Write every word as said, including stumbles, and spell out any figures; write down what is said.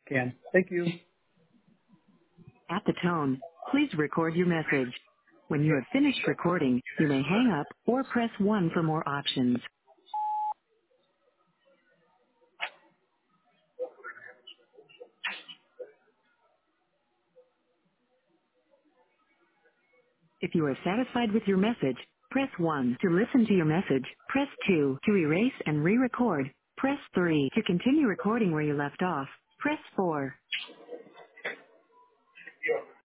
Can. Thank you. At the tone, please record your message. When you have finished recording, you may hang up or press one for more options. If you are satisfied with your message, press one to listen to your message. Press two to erase and re-record. Press three to continue recording where you left off. Press four.